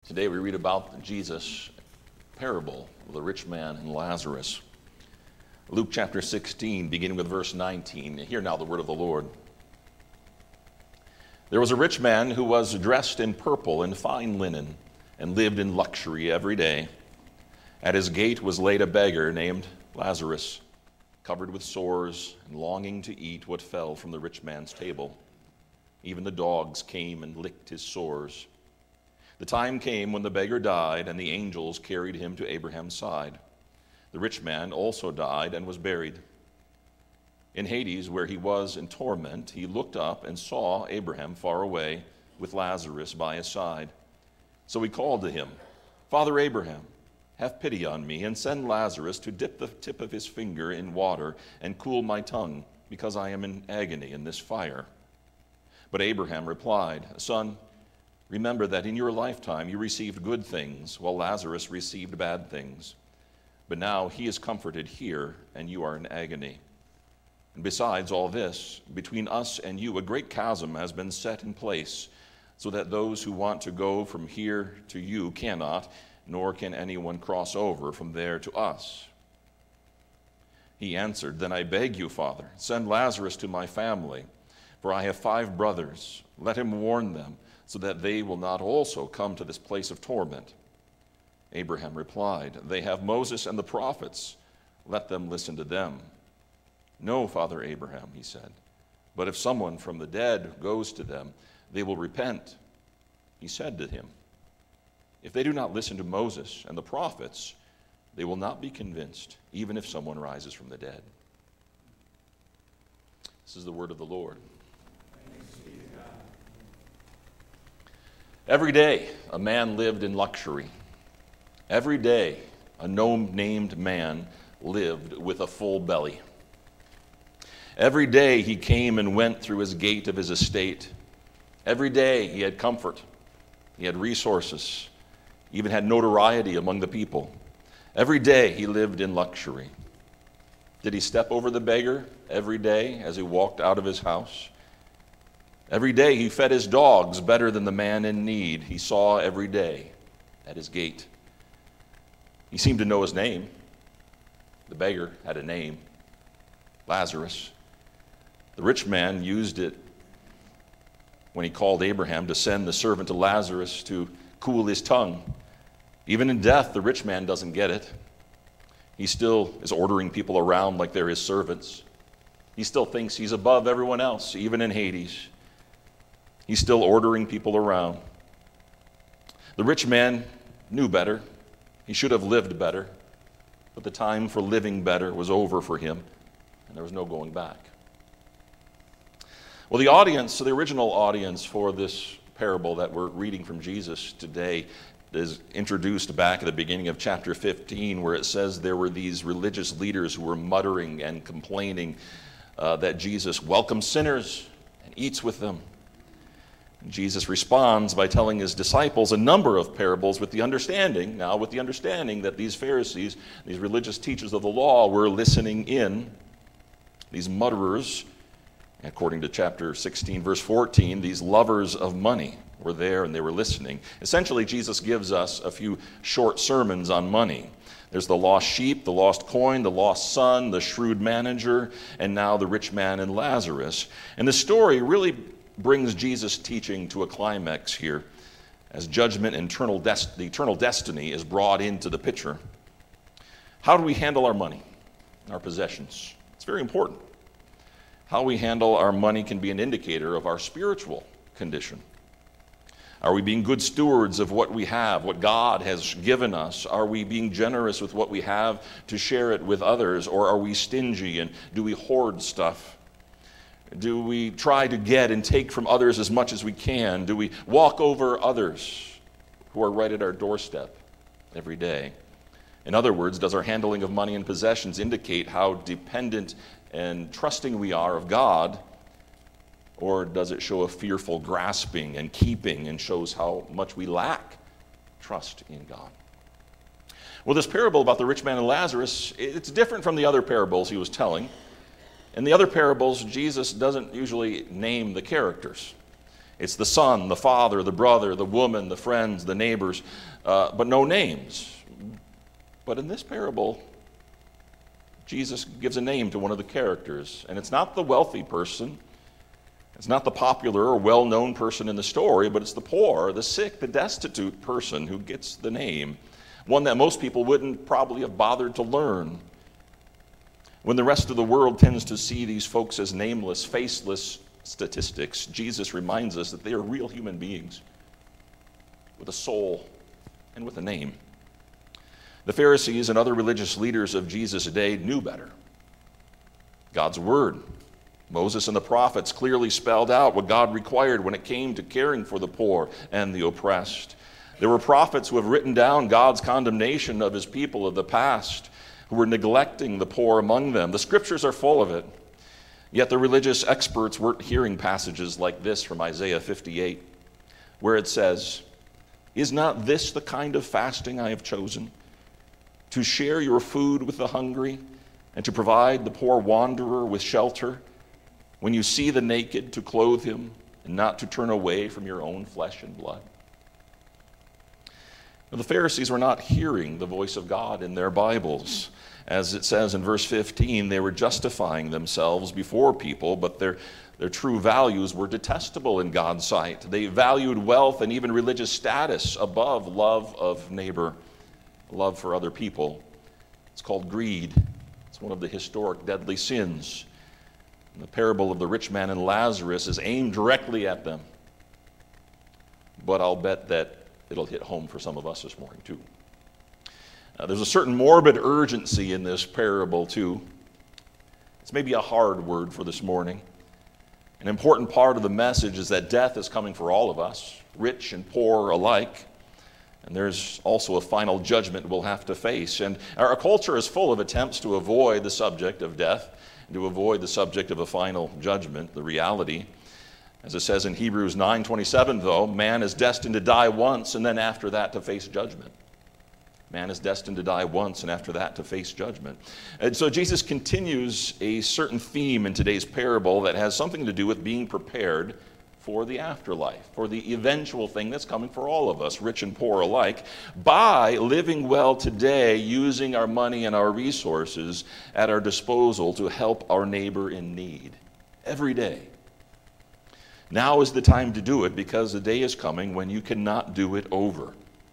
Today we read about Jesus' parable of the rich man and Lazarus. Luke chapter 16, beginning with verse 19. Hear now the word of the Lord. There was a rich man who was dressed in purple and fine linen and lived in luxury every day. At his gate was laid a beggar named Lazarus, covered with sores and longing to eat what fell from the rich man's table. Even the dogs came and licked his sores. The time came when the beggar died, and the angels carried him to Abraham's side. The rich man also died and was buried. In Hades, where he was in torment, he looked up and saw Abraham far away with Lazarus by his side. So he called to him, "Father Abraham, have pity on me, and send Lazarus to dip the tip of his finger in water and cool my tongue, because I am in agony in this fire." But Abraham replied, "Son, remember that in your lifetime you received good things, while Lazarus received bad things. But now he is comforted here, and you are in agony. And besides all this, between us and you a great chasm has been set in place, so that those who want to go from here to you cannot, nor can anyone cross over from there to us." He answered, "Then I beg you, Father, send Lazarus to my family, for I have 5 brothers. Let him warn them, so that they will not also come to this place of torment." Abraham replied, "They have Moses and the prophets. Let them listen to them." "No, Father Abraham," he said, "but if someone from the dead goes to them, they will repent." He said to him, "If they do not listen to Moses and the prophets, they will not be convinced, even if someone rises from the dead." This is the word of the Lord. Every day, a man lived in luxury. Every day, a no-named man lived with a full belly. Every day, he came and went through his gate of his estate. Every day, he had comfort. He had resources, even had notoriety among the people. Every day, he lived in luxury. Did he step over the beggar every day as he walked out of his house? Every day he fed his dogs better than the man in need he saw every day at his gate. He seemed to know his name. The beggar had a name, Lazarus. The rich man used it when he called Abraham to send the servant to Lazarus to cool his tongue. Even in death, the rich man doesn't get it. He still is ordering people around like they're his servants. He still thinks he's above everyone else, even in Hades. He's still ordering people around. The rich man knew better. He should have lived better. But the time for living better was over for him, and there was no going back. Well, the original audience for this parable that we're reading from Jesus today is introduced back at the beginning of chapter 15, where it says there were these religious leaders who were muttering and complaining that Jesus welcomes sinners and eats with them. Jesus responds by telling his disciples a number of parables with the understanding that these Pharisees, these religious teachers of the law, were listening in. These mutterers, according to chapter 16, verse 14, these lovers of money were there and they were listening. Essentially, Jesus gives us a few short sermons on money. There's the lost sheep, the lost coin, the lost son, the shrewd manager, and now the rich man and Lazarus. And the story really brings Jesus' teaching to a climax here as judgment and the eternal destiny is brought into the picture. How do we handle our money, our possessions? It's very important. How we handle our money can be an indicator of our spiritual condition. Are we being good stewards of what we have, what God has given us? Are we being generous with what we have to share it with others? Or are we stingy and do we hoard stuff? Do we try to get and take from others as much as we can? Do we walk over others who are right at our doorstep every day? In other words, does our handling of money and possessions indicate how dependent and trusting we are of God, or does it show a fearful grasping and keeping and shows how much we lack trust in God? Well, this parable about the rich man and Lazarus, it's different from the other parables he was telling. In the other parables, Jesus doesn't usually name the characters. It's the son, the father, the brother, the woman, the friends, the neighbors, but no names. But in this parable, Jesus gives a name to one of the characters, and it's not the wealthy person. It's not the popular or well-known person in the story, but it's the poor, the sick, the destitute person who gets the name, one that most people wouldn't probably have bothered to learn. When the rest of the world tends to see these folks as nameless, faceless statistics, Jesus reminds us that they are real human beings with a soul and with a name. The Pharisees and other religious leaders of Jesus' day knew better. God's word, Moses and the prophets clearly spelled out what God required when it came to caring for the poor and the oppressed. There were prophets who have written down God's condemnation of his people of the past, who were neglecting the poor among them. The scriptures are full of it. Yet the religious experts weren't hearing passages like this from Isaiah 58, where it says, "Is not this the kind of fasting I have chosen? To share your food with the hungry and to provide the poor wanderer with shelter? When you see the naked, to clothe him and not to turn away from your own flesh and blood?" Now, the Pharisees were not hearing the voice of God in their Bibles. As it says in verse 15, they were justifying themselves before people, but their true values were detestable in God's sight. They valued wealth and even religious status above love of neighbor, love for other people. It's called greed. It's one of the historic deadly sins. And the parable of the rich man and Lazarus is aimed directly at them. But I'll bet that it'll hit home for some of us this morning too. There's a certain morbid urgency in this parable too. It's maybe a hard word for this morning. An important part of the message is that death is coming for all of us, rich and poor alike. And there's also a final judgment we'll have to face. And our culture is full of attempts to avoid the subject of death, and to avoid the subject of a final judgment, the reality. As it says in Hebrews 9:27, though, man is destined to die once, and then after that to face judgment. Man is destined to die once, and after that to face judgment. And so Jesus continues a certain theme in today's parable that has something to do with being prepared for the afterlife, for the eventual thing that's coming for all of us, rich and poor alike, by living well today, using our money and our resources at our disposal to help our neighbor in need every day. Now is the time to do it, because the day is coming when you cannot do it over.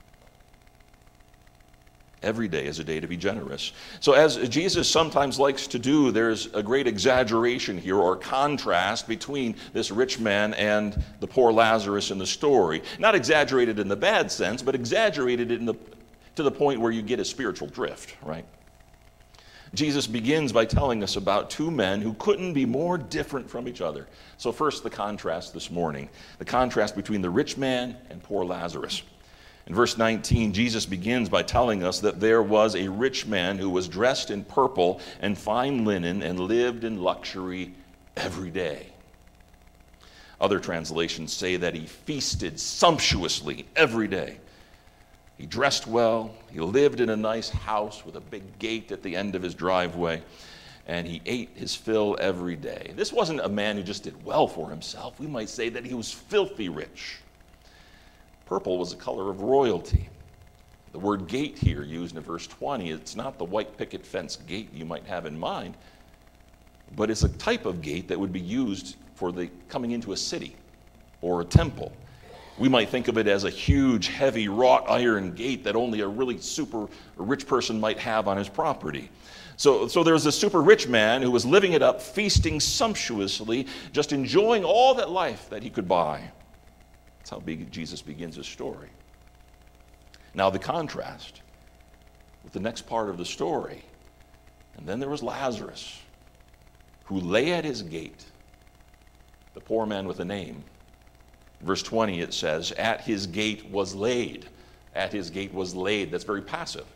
Every day is a day to be generous. So as Jesus sometimes likes to do, there's a great exaggeration here, or contrast, between this rich man and the poor Lazarus in the story. Not exaggerated in the bad sense, but exaggerated to the point where you get a spiritual drift, right? Jesus begins by telling us about two men who couldn't be more different from each other. So first, the contrast this morning, the contrast between the rich man and poor Lazarus. In verse 19, Jesus begins by telling us that there was a rich man who was dressed in purple and fine linen and lived in luxury every day. Other translations say that he feasted sumptuously every day. He dressed well, he lived in a nice house with a big gate at the end of his driveway, and he ate his fill every day. This wasn't a man who just did well for himself. We might say that he was filthy rich. Purple was the color of royalty. The word gate here used in verse 20, it's not the white picket fence gate you might have in mind, but it's a type of gate that would be used for the coming into a city or a temple. We might think of it as a huge, heavy, wrought iron gate that only a really super rich person might have on his property. So there was a super rich man who was living it up, feasting sumptuously, just enjoying all that life that he could buy. That's how Jesus begins his story. Now the contrast with the next part of the story. And then there was Lazarus, who lay at his gate, the poor man with a name. Verse 20, it says, at his gate was laid. At his gate was laid. That's very passive.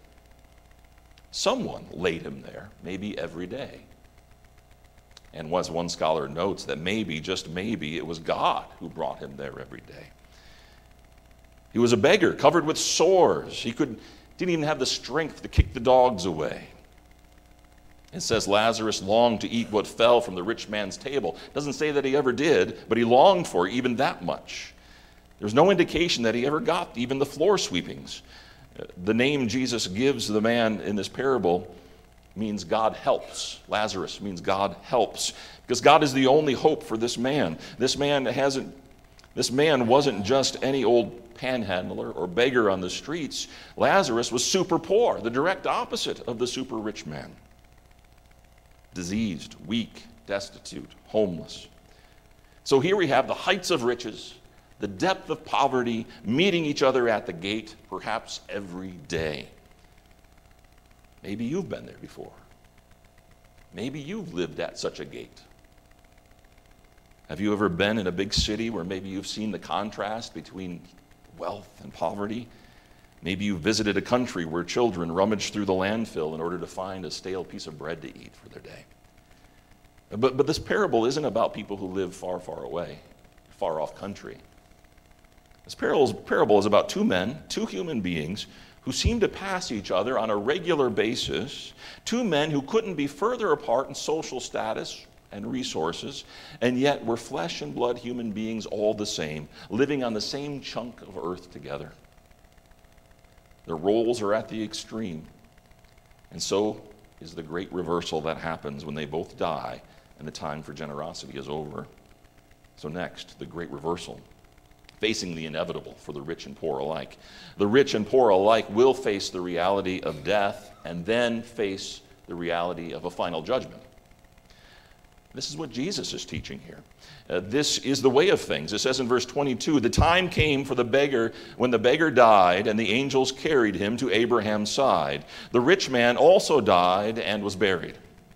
Someone laid him there, maybe every day. And as one scholar notes, that maybe, just maybe, it was God who brought him there every day. He was a beggar, covered with sores. He didn't even have the strength to kick the dogs away. It says Lazarus longed to eat what fell from the rich man's table. It doesn't say that he ever did, but he longed for even that much. There's no indication that he ever got even the floor sweepings. The name Jesus gives the man in this parable means God helps. Lazarus means God helps, because God is the only hope for this man. This man wasn't just any old panhandler or beggar on the streets. Lazarus was super poor, the direct opposite of the super rich man. Diseased, weak, destitute, homeless. So here we have the heights of riches, the depth of poverty, meeting each other at the gate, perhaps every day. Maybe you've been there before. Maybe you've lived at such a gate. Have you ever been in a big city where maybe you've seen the contrast between wealth and poverty? Maybe you visited a country where children rummage through the landfill in order to find a stale piece of bread to eat for their day. But this parable isn't about people who live far, far away, far off country. This parable is about two men, two human beings, who seem to pass each other on a regular basis, two men who couldn't be further apart in social status and resources, and yet were flesh and blood human beings all the same, living on the same chunk of earth together. Their roles are at the extreme, and so is the great reversal that happens when they both die and the time for generosity is over. So next, the great reversal, facing the inevitable for the rich and poor alike. The rich and poor alike will face the reality of death and then face the reality of a final judgment. This is what Jesus is teaching here. This is the way of things. It says in verse 22, the time came for the beggar when the beggar died, and the angels carried him to Abraham's side. The rich man also died and was buried.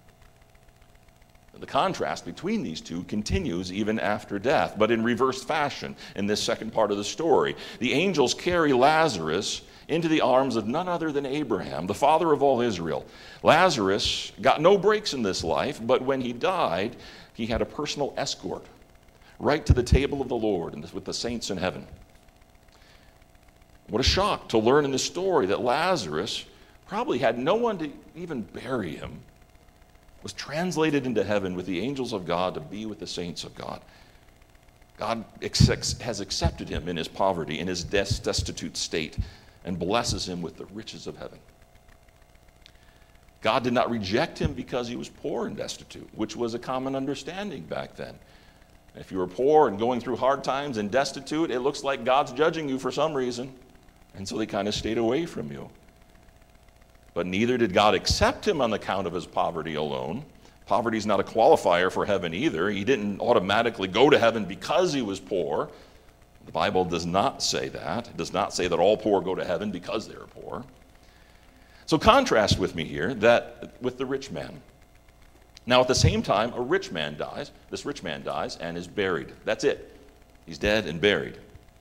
The contrast between these two continues even after death, but in reversed fashion in this second part of the story. The angels carry Lazarus into the arms of none other than Abraham, the father of all Israel. Lazarus got no breaks in this life, but when he died, he had a personal escort right to the table of the Lord and with the saints in heaven. What a shock to learn in this story that Lazarus probably had no one to even bury him, was translated into heaven with the angels of God to be with the saints of God. God has accepted him in his poverty, in his destitute state, and blesses him with the riches of heaven. God did not reject him because he was poor and destitute, which was a common understanding back then. If you were poor and going through hard times and destitute, it looks like God's judging you for some reason, and so they kind of stayed away from you. But neither did God accept him on the count of his poverty alone. Poverty is not a qualifier for heaven either. He didn't automatically go to heaven because he was poor. The Bible does not say that. It does not say that all poor go to heaven because they're poor. So contrast with me here that with the rich man. Now at the same time, a rich man dies. This rich man dies and is buried. That's it. He's dead and buried.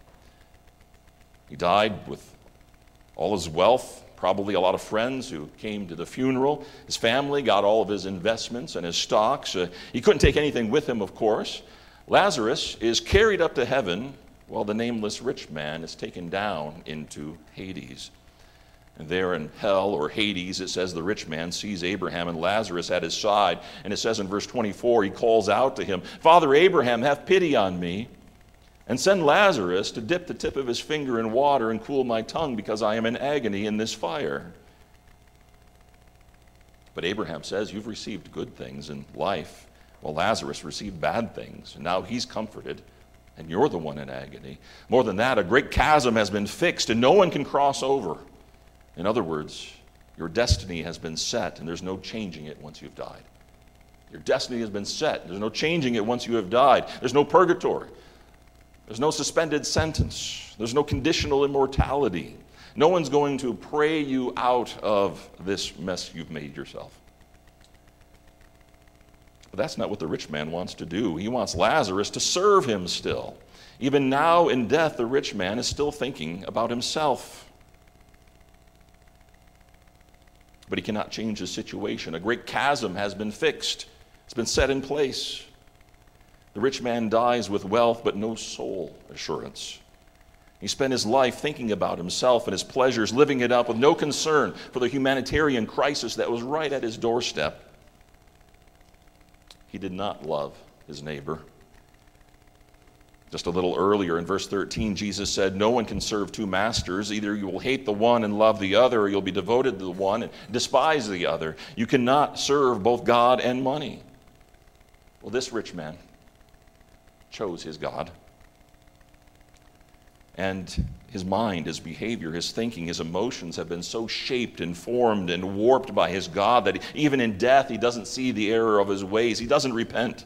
He died with all his wealth, probably a lot of friends who came to the funeral. His family got all of his investments and his stocks. He couldn't take anything with him, of course. Lazarus is carried up to heaven while the nameless rich man is taken down into Hades. And there in hell, or Hades, it says the rich man sees Abraham and Lazarus at his side. And it says in verse 24, he calls out to him, "Father Abraham, have pity on me, and send Lazarus to dip the tip of his finger in water and cool my tongue, because I am in agony in this fire." But Abraham says, "You've received good things in life, while Lazarus received bad things. And now he's comforted, and you're the one in agony. More than that, a great chasm has been fixed, and no one can cross over." In other words, your destiny has been set, and there's no changing it once you've died. Your destiny has been set. There's no changing it once you have died. There's no purgatory. There's no suspended sentence. There's no conditional immortality. No one's going to pray you out of this mess you've made yourself. But that's not what the rich man wants to do. He wants Lazarus to serve him still. Even now in death, the rich man is still thinking about himself. But he cannot change his situation. A great chasm has been fixed. It's been set in place. The rich man dies with wealth, but no soul assurance. He spent his life thinking about himself and his pleasures, living it up with no concern for the humanitarian crisis that was right at his doorstep. he did not love his neighbor. Just a little earlier in verse 13, Jesus said, "No one can serve two masters. Either you will hate the one and love the other, or you'll be devoted to the one and despise the other. You cannot serve both God and money." Well, this rich man chose his God. And his mind, his behavior, his thinking, his emotions have been so shaped and formed and warped by his God that even in death he doesn't see the error of his ways. He doesn't repent.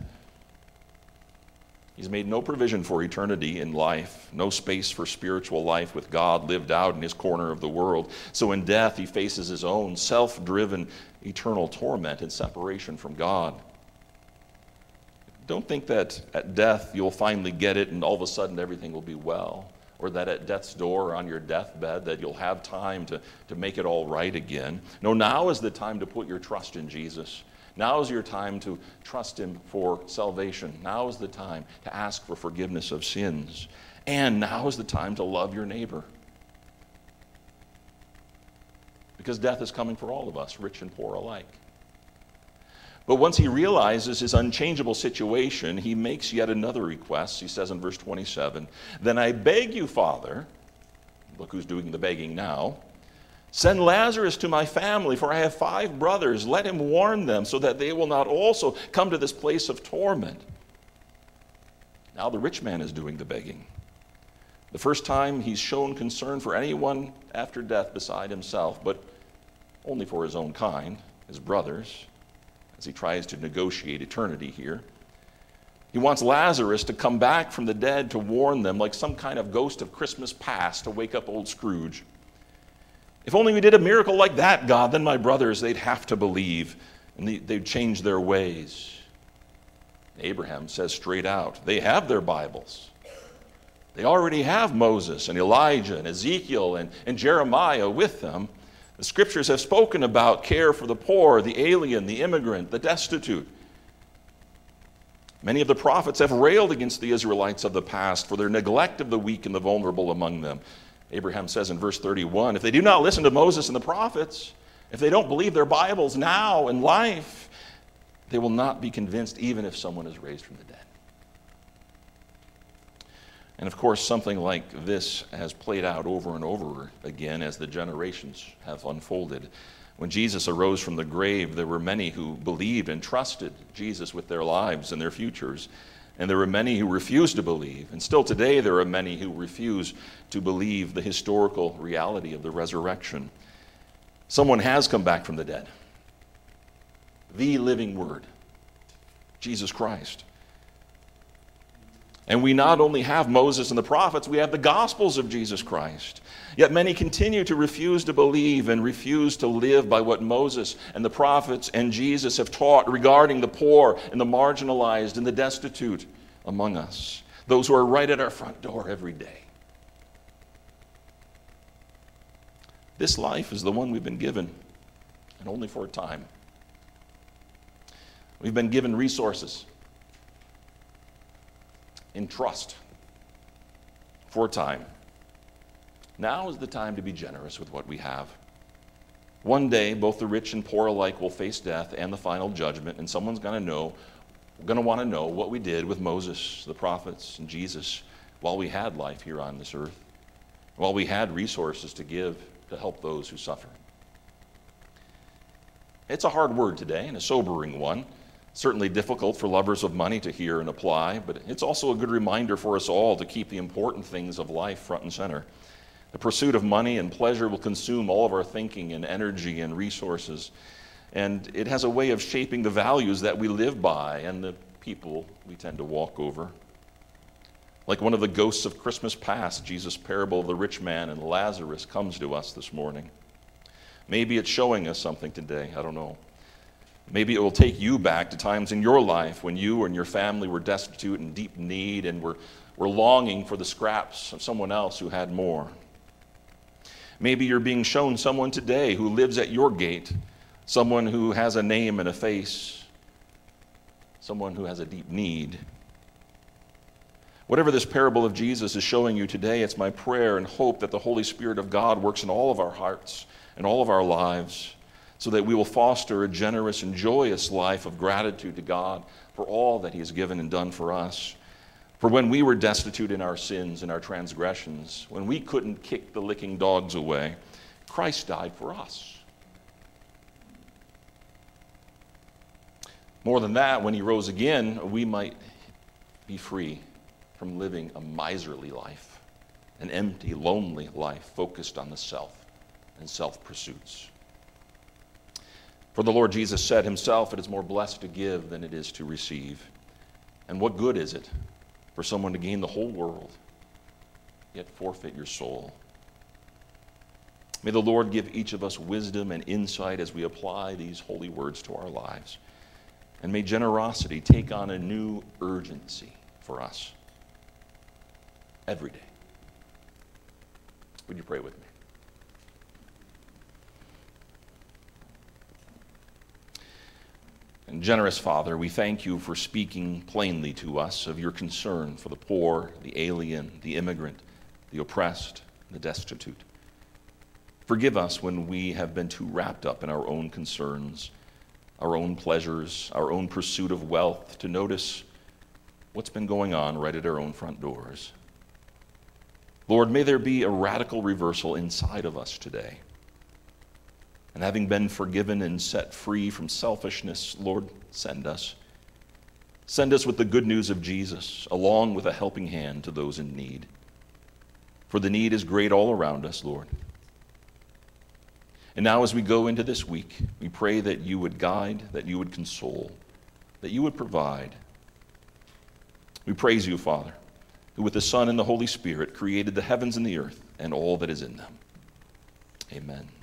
He's made no provision for eternity in life, no space for spiritual life with God lived out in his corner of the world. So in death, he faces his own self-driven eternal torment and separation from God. Don't think that at death you'll finally get it and all of a sudden everything will be well, or that at death's door or on your deathbed that you'll have time to make it all right again. No, now is the time to put your trust in Jesus. Now is your time to trust him for salvation. Now is the time to ask for forgiveness of sins. And now is the time to love your neighbor. Because death is coming for all of us, rich and poor alike. But once he realizes his unchangeable situation, he makes yet another request. He says in verse 27, "Then I beg you, Father," look who's doing the begging now, "send Lazarus to my family, for I have 5 brothers. Let him warn them so that they will not also come to this place of torment." Now the rich man is doing the begging. The first time he's shown concern for anyone after death beside himself, but only for his own kind, his brothers, as he tries to negotiate eternity here. He wants Lazarus to come back from the dead to warn them, like some kind of ghost of Christmas past to wake up old Scrooge. "If only we did a miracle like that, God, then my brothers, they'd have to believe, and they'd change their ways." Abraham says straight out, they have their Bibles. They already have Moses and Elijah and Ezekiel and Jeremiah with them. The scriptures have spoken about care for the poor, the alien, the immigrant, the destitute. Many of the prophets have railed against the Israelites of the past for their neglect of the weak and the vulnerable among them. Abraham says in verse 31, if they do not listen to Moses and the prophets, if they don't believe their Bibles now in life, they will not be convinced even if someone is raised from the dead. And of course, something like this has played out over and over again as the generations have unfolded. When Jesus arose from the grave, there were many who believed and trusted Jesus with their lives and their futures. And there were many who refused to believe. And still today, there are many who refuse to believe the historical reality of the resurrection. Someone has come back from the dead. The living Word, Jesus Christ. And we not only have Moses and the prophets, we have the Gospels of Jesus Christ. Yet many continue to refuse to believe and refuse to live by what Moses and the prophets and Jesus have taught regarding the poor and the marginalized and the destitute among us, those who are right at our front door every day. This life is the one we've been given, and only for a time. We've been given resources in trust for a time. Now is the time to be generous with what we have. One day, both the rich and poor alike will face death and the final judgment, and someone's going to want to know what we did with Moses, the prophets, and Jesus while we had life here on this earth, while we had resources to give to help those who suffer. It's a hard word today and a sobering one. Certainly difficult for lovers of money to hear and apply, but it's also a good reminder for us all to keep the important things of life front and center. The pursuit of money and pleasure will consume all of our thinking and energy and resources, and it has a way of shaping the values that we live by and the people we tend to walk over. Like one of the ghosts of Christmas past, Jesus' parable of the rich man and Lazarus comes to us this morning. Maybe it's showing us something today, I don't know. Maybe it will take you back to times in your life when you and your family were destitute and deep need and were longing for the scraps of someone else who had more. Maybe you're being shown someone today who lives at your gate, someone who has a name and a face, someone who has a deep need. Whatever this parable of Jesus is showing you today, it's my prayer and hope that the Holy Spirit of God works in all of our hearts and all of our lives, so that we will foster a generous and joyous life of gratitude to God for all that he has given and done for us. For when we were destitute in our sins and our transgressions, when we couldn't kick the licking dogs away, Christ died for us. More than that, when he rose again, we might be free from living a miserly life, an empty, lonely life focused on the self and self-pursuits. For the Lord Jesus said himself, it is more blessed to give than it is to receive. And what good is it for someone to gain the whole world, yet forfeit your soul? May the Lord give each of us wisdom and insight as we apply these holy words to our lives. And may generosity take on a new urgency for us every day. Would you pray with me? And generous Father, we thank you for speaking plainly to us of your concern for the poor, the alien, the immigrant, the oppressed, the destitute. Forgive us when we have been too wrapped up in our own concerns, our own pleasures, our own pursuit of wealth, to notice what's been going on right at our own front doors. Lord, may there be a radical reversal inside of us today. And having been forgiven and set free from selfishness, Lord, send us. Send us with the good news of Jesus, along with a helping hand to those in need. For the need is great all around us, Lord. And now as we go into this week, we pray that you would guide, that you would console, that you would provide. We praise you, Father, who with the Son and the Holy Spirit created the heavens and the earth and all that is in them. Amen.